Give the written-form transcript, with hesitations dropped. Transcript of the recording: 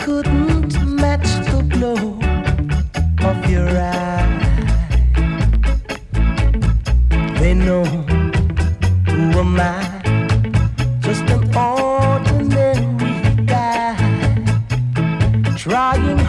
couldn't match the glow of your eye. They know who am I, just an ordinary guy trying